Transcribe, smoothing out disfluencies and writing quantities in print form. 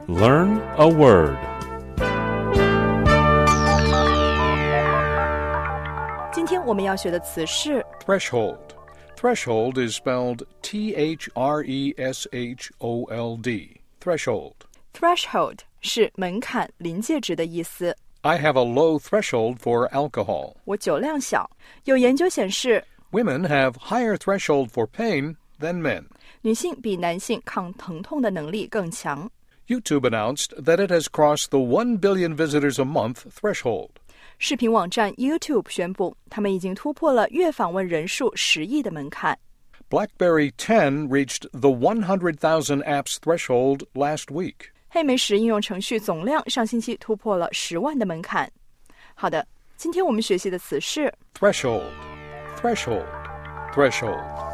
Learn a word. 今天我们要学的词是 Threshold. Threshold is spelled Threshold. Threshold. threshold 是门槛、临界值的意思。 I have a low threshold for alcohol. 我酒量小。有研究显示， Women have higher threshold for pain than men. 女性比男性抗疼痛的能力更强。 YouTube announced that it has crossed the 1 billion visitors a month threshold. 视频网站 YouTube 宣布，他们已经突破了月访问人数10亿的门槛。 BlackBerry 10 reached the 100,000 apps threshold last week. 黑莓10应用程序总量上星期突破了10万的门槛。好的，今天我们学习的词是 Threshold. Threshold. Threshold.